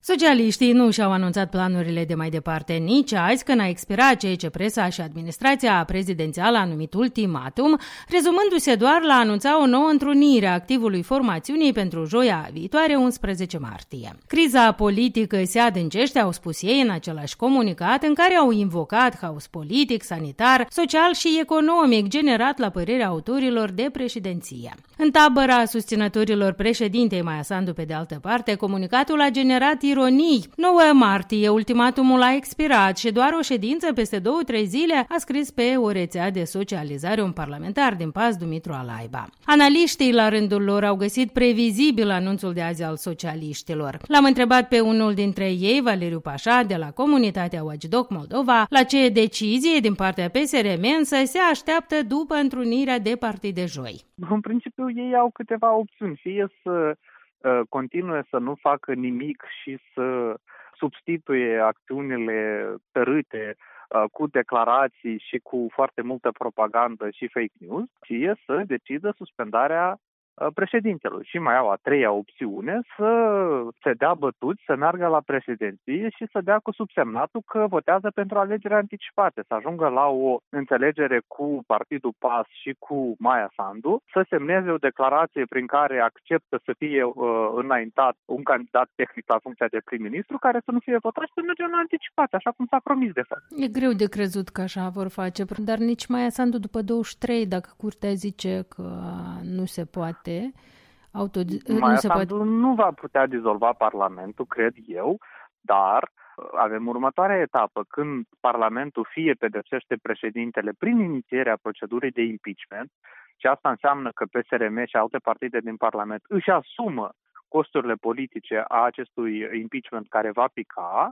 Socialiștii nu și-au anunțat planurile de mai departe nici azi, când a expirat ceea ce presa și administrația prezidențială a numit ultimatum, rezumându-se doar la a anunța o nouă întrunire a activului formațiunii pentru joia viitoare, 11 martie. Criza politică se adâncește, au spus ei în același comunicat, în care au invocat haos politic, sanitar, social și economic generat la părerea autorilor de președinție. În tabăra susținătorilor președintei Maia Sandu, pe de altă parte, comunicatul a generat ironii. 9 martie, ultimatumul a expirat și doar o ședință peste 2-3 zile, a scris pe o rețea de socializare un parlamentar din PAS, Dumitru Alaiba. Analiștii, la rândul lor, au găsit previzibil anunțul de azi al socialiștilor. L-am întrebat pe unul dintre ei, Valeriu Pașa, de la comunitatea Watchdog Moldova, la ce decizie din partea PSRM însă se așteaptă după întrunirea de partide joi. În principiu, ei au câteva opțiuni. Fie să continue să nu facă nimic și să substituie acțiunile tărâte cu declarații și cu foarte multă propagandă și fake news, fie să decidă suspendarea președintelui. Și mai au a treia opțiune, să se dea bătuți, să meargă la președinție și să dea cu subsemnatul că votează pentru alegeri anticipate, să ajungă la o înțelegere cu Partidul PAS și cu Maia Sandu, să semneze o declarație prin care acceptă să fie înaintat un candidat tehnic la funcția de prim-ministru care să nu fie votat și să mergem la anticipate, așa cum s-a promis de fapt. E greu de crezut că așa vor face, dar nici Maia Sandu după 23, dacă curtea zice că nu se poate, Maia Sandu nu va putea dizolva Parlamentul, cred eu, dar avem următoarea etapă, când Parlamentul fie pedepsește președintele prin inițierea procedurii de impeachment, și asta înseamnă că PSRM și alte partide din Parlament își asumă costurile politice a acestui impeachment care va pica,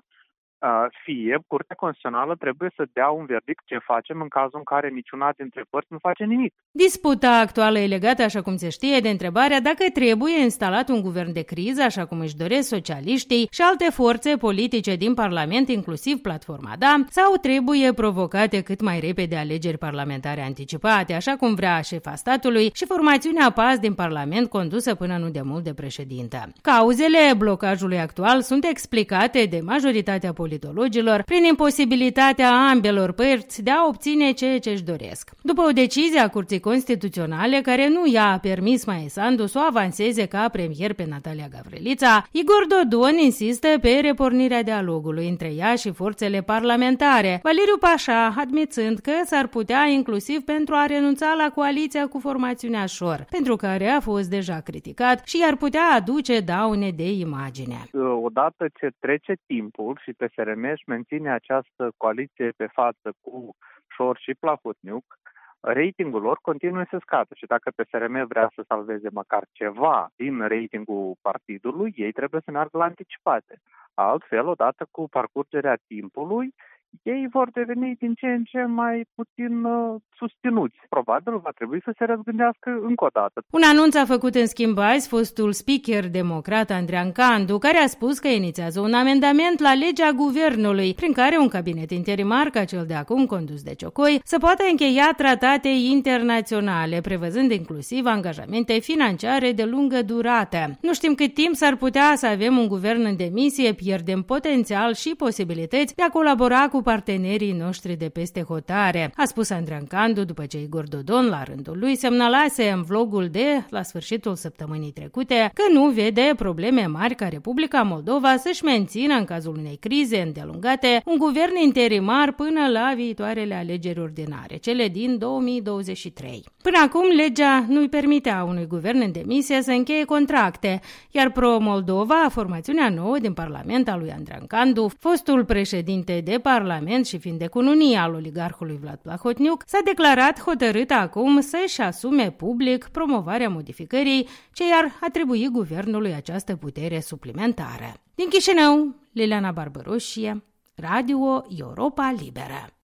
fie Curtea Constituțională trebuie să dea un verdict ce facem în cazul în care niciuna dintre părți nu face nimic. Disputa actuală e legată, așa cum se știe, de întrebarea dacă trebuie instalat un guvern de criză, așa cum își doresc socialiștii și alte forțe politice din Parlament, inclusiv Platforma Da, sau trebuie provocate cât mai repede alegeri parlamentare anticipate, așa cum vrea șefa statului și formațiunea PAS din Parlament, condusă până nu demult de președintă. Cauzele blocajului actual sunt explicate de majoritatea politologilor prin imposibilitatea ambelor părți de a obține ceea ce își doresc. După o decizie a Curții Constituționale care nu i-a permis Maia Sandu să o avanseze ca premier pe Natalia Gavrilița, Igor Dodon insistă pe repornirea dialogului între ea și forțele parlamentare, Valeriu Pașa admițând că s-ar putea inclusiv pentru a renunța la coaliția cu formațiunea Șor, pentru care a fost deja criticat și i-ar putea aduce daune de imagine. Odată ce trece timpul și PSRM își menține această coaliție pe față cu Șor și Plahotniuc, ratingul lor continuă să scadă și dacă PSRM vrea să salveze măcar ceva din ratingul partidului, ei trebuie să meargă la anticipate. Altfel, odată cu parcurgerea timpului, ei vor deveni din ce în ce mai puțin susținuți. Probabil va trebui să se răzgândească încă o dată. Un anunț a făcut în schimb azi fostul speaker democrat Andrean Candu, care a spus că inițiază un amendament la legea guvernului, prin care un cabinet interimar ca cel de acum condus de Ciocoi să poată încheia tratate internaționale, prevăzând inclusiv angajamente financiare de lungă durată. Nu știm cât timp s-ar putea să avem un guvern în demisie, pierdem potențial și posibilități de a colabora cu partenerii noștri de peste hotare, a spus Andrean Candu după ce Igor Dodon, la rândul lui, semnalase în vlogul de la sfârșitul săptămânii trecute că nu vede probleme mari ca Republica Moldova să-și mențină, în cazul unei crize îndelungate, un guvern interimar până la viitoarele alegeri ordinare, cele din 2023. Până acum, legea nu-i permitea unui guvern în demisie să încheie contracte, iar Pro-Moldova, formațiunea nouă din Parlament a lui Andrean Candu, fostul președinte de Parlament și fiind de cununie al oligarhului Vlad Plahotniuc, s-a declarat hotărât acum să-și asume public promovarea modificării ce i-ar atribui guvernului această putere suplimentară. Din Chișinău, Liliana Barbăroșie, Radio Europa Liberă.